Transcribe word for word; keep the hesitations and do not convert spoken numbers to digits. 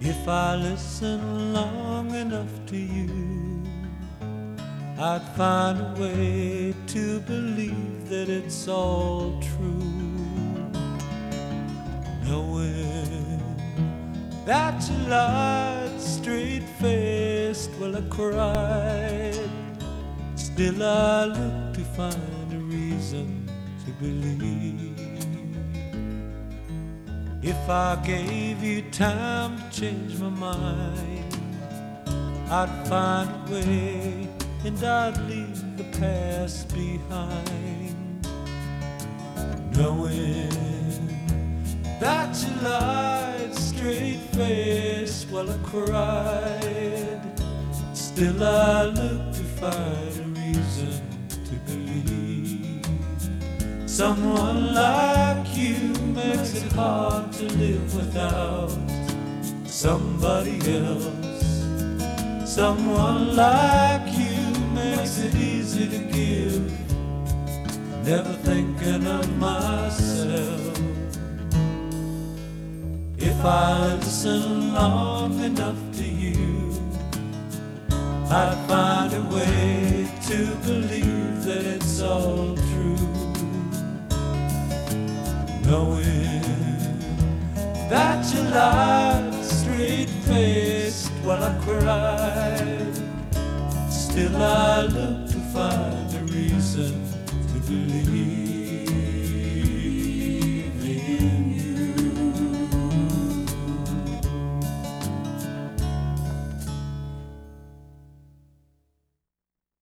If I listen long enough to you, I'd find a way to believe that it's all true. Knowing that you lied straight-faced while I cried, still I look to find a reason to believe. If I gave you time to change my mind, I'd find a way and I'd leave the past behind. Knowing that you lied straight-faced while I cried, still I look to find a reason to believe. Someone like you makes it hard to live without somebody else. Someone like you makes it easy to give, never thinking of myself. If I listen long enough to you, I'd find a way to believe that it's all true. Knowing that you lied straight-faced while I cried, still I look